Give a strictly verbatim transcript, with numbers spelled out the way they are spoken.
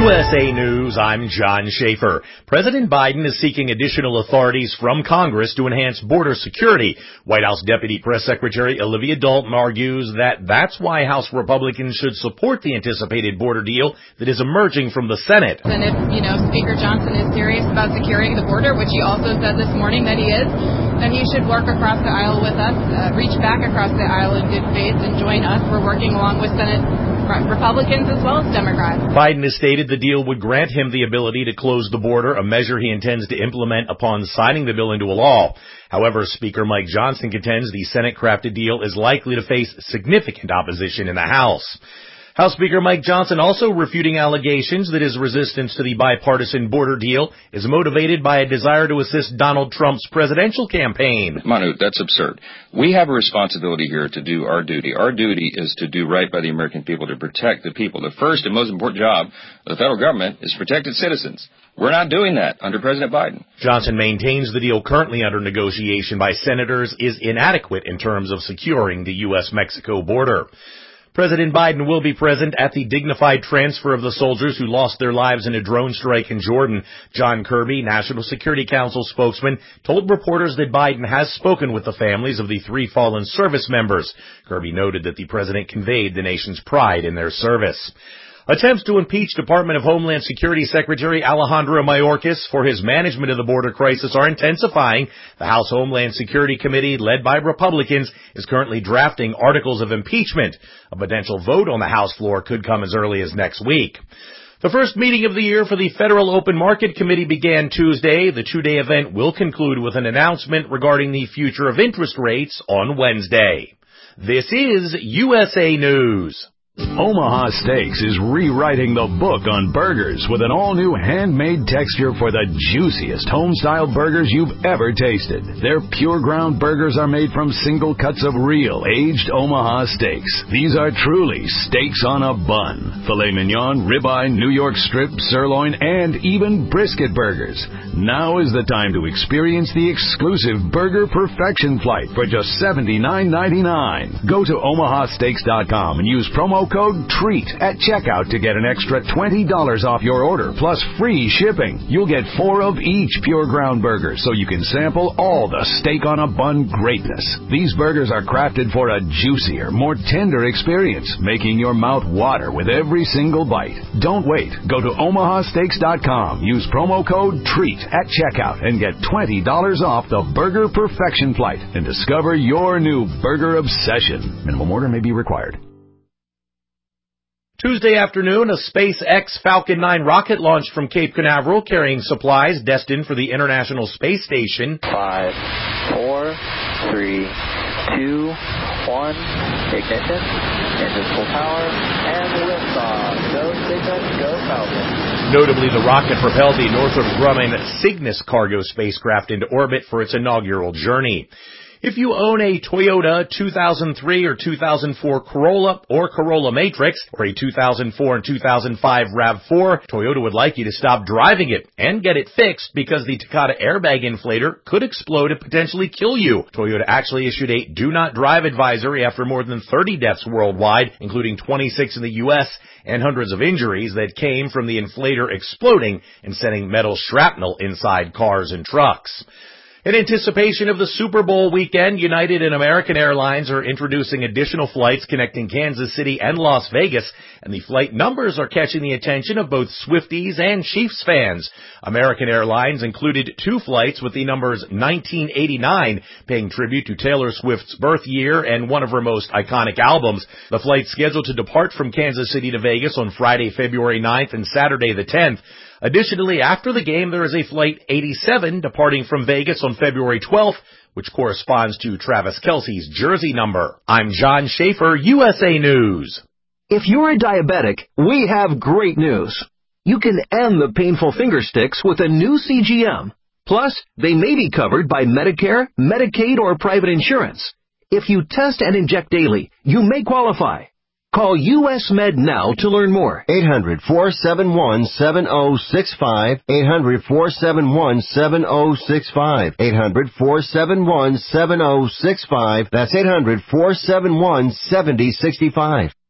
U S A News, I'm John Schaefer. President Biden is seeking additional authorities from Congress to enhance border security. White House Deputy Press Secretary Olivia Dalton argues that that's why House Republicans should support the anticipated border deal that is emerging from the Senate. And if, you know, Speaker Johnson is serious about securing the border, which he also said this morning that he is, then he should work across the aisle with us, uh, reach back across the aisle in good faith and join us. We're working along with Senate Republicans as well as Democrats. Biden has stated the deal would grant him the ability to close the border, a measure he intends to implement upon signing the bill into a law. However, Speaker Mike Johnson contends the Senate-crafted deal is likely to face significant opposition in the House. House Speaker Mike Johnson also refuting allegations that his resistance to the bipartisan border deal is motivated by a desire to assist Donald Trump's presidential campaign. Manu, that's absurd. We have a responsibility here to do our duty. Our duty is to do right by the American people, to protect the people. The first and most important job of the federal government is to protect its citizens. We're not doing that under President Biden. Johnson maintains the deal currently under negotiation by senators is inadequate in terms of securing the U S Mexico border. President Biden will be present at the dignified transfer of the soldiers who lost their lives in a drone strike in Jordan. John Kirby, National Security Council spokesman, told reporters that Biden has spoken with the families of the three fallen service members. Kirby noted that the president conveyed the nation's pride in their service. Attempts to impeach Department of Homeland Security Secretary Alejandro Mayorkas for his management of the border crisis are intensifying. The House Homeland Security Committee, led by Republicans, is currently drafting articles of impeachment. A potential vote on the House floor could come as early as next week. The first meeting of the year for the Federal Open Market Committee began Tuesday. The two-day event will conclude with an announcement regarding the future of interest rates on Wednesday. This is U S A News. Omaha Steaks is rewriting the book on burgers with an all-new handmade texture for the juiciest home-style burgers you've ever tasted. Their pure ground burgers are made from single cuts of real, aged Omaha steaks. These are truly steaks on a bun. Filet mignon, ribeye, New York strip, sirloin, and even brisket burgers. Now is the time to experience the exclusive Burger Perfection Flight for just seventy-nine ninety-nine. Go to omaha steaks dot com and use promo code TREAT at checkout to get an extra twenty dollars off your order, plus free shipping. You'll get four of each pure ground burger, so you can sample all the steak on a bun greatness. These burgers are crafted for a juicier, more tender experience, making your mouth water with every single bite. Don't wait. Go to omaha steaks dot com, use promo code TREAT at checkout, and get twenty dollars off the Burger Perfection Flight and discover your new burger obsession. Minimum order may be required. Tuesday afternoon, a SpaceX Falcon nine rocket launched from Cape Canaveral carrying supplies destined for the International Space Station. Five, four, three, two, one, ignition, engine full power, and liftoff. Go SpaceX, go Falcon. Notably, the rocket propelled the Northrop Grumman Cygnus cargo spacecraft into orbit for its inaugural journey. If you own a Toyota two thousand three or two thousand four Corolla or Corolla Matrix, or a two thousand four and two thousand five RAV four, Toyota would like you to stop driving it and get it fixed because the Takata airbag inflator could explode and potentially kill you. Toyota actually issued a do not drive advisory after more than thirty deaths worldwide, including twenty-six in the U S, and hundreds of injuries that came from the inflator exploding and sending metal shrapnel inside cars and trucks. In anticipation of the Super Bowl weekend, United and American Airlines are introducing additional flights connecting Kansas City and Las Vegas, and the flight numbers are catching the attention of both Swifties and Chiefs fans. American Airlines included two flights with the numbers nineteen eighty-nine, paying tribute to Taylor Swift's birth year and one of her most iconic albums. The flight scheduled to depart from Kansas City to Vegas on Friday, February ninth and Saturday the tenth. Additionally, after the game, there is a Flight eighty-seven departing from Vegas on February twelfth, which corresponds to Travis Kelce's jersey number. I'm John Schaefer, U S A News. If you're a diabetic, we have great news. You can end the painful finger sticks with a new C G M. Plus, they may be covered by Medicare, Medicaid, or private insurance. If you test and inject daily, you may qualify. Call U S Med now to learn more. eight hundred, four seven one, seven zero six five. eight hundred, four seven one, seven zero six five. eight hundred, four seven one, seven zero six five. That's eight hundred, four seven one, seven zero six five.